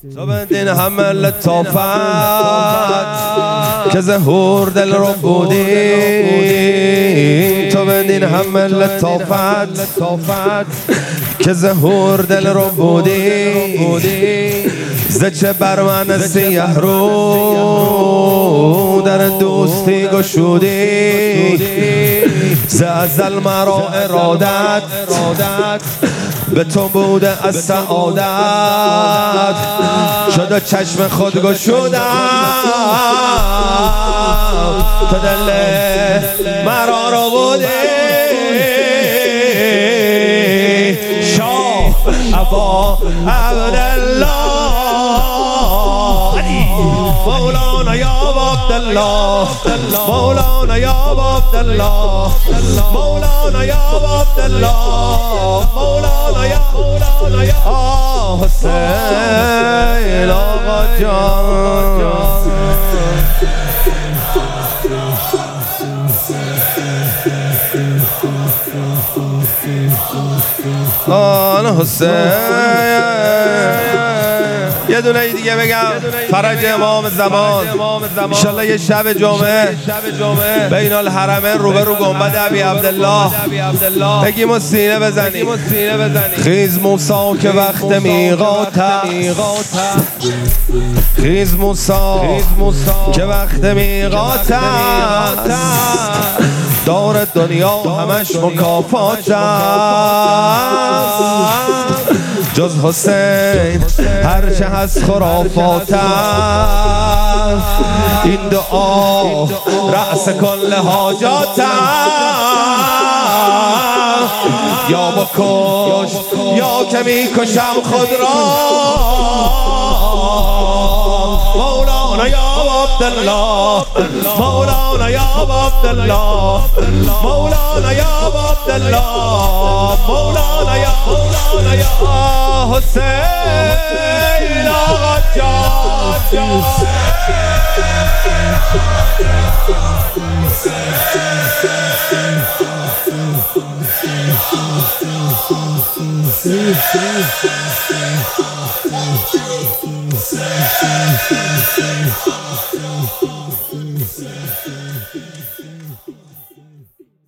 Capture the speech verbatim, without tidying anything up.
تو بدین همه لطافت که ظهور دل رو بودی، تو بدین همه لطافت که ظهور دل رو بودی، زچه بر من سیه رو در دوستی گشودی، ز ازل مرا ارادت به تو بوده از سعادت، شده چشم خود گشودم تو دل مرا رو بودی، شاه ابا عبدالله مولانا یا عبدالله، مولانا یا عبدالله، مولانا یا عبدالله، مولانا یا مولانا یا حسین آقا جان. آن حسین یه دونه دیگه بگم، فرج امام زمان انشالله یه شب جمعه بین الحرمین روبرو گنبد ابی عبدالله بگیم و سینه بزنیم، خیز موسی که وقت میقات است، خیز موسی که وقت میقات است، دار دنیا همش مکافات است، جز حسین هرچه هست خرافات است، این دعا رأس کل حاجات است، یا بکش یا که میکشم خود را، مولانا یا عبدالله، مولانا یا عبدالله، مولانا یا عبدالله، مولانا یا مولانا یا حسین آقا جان.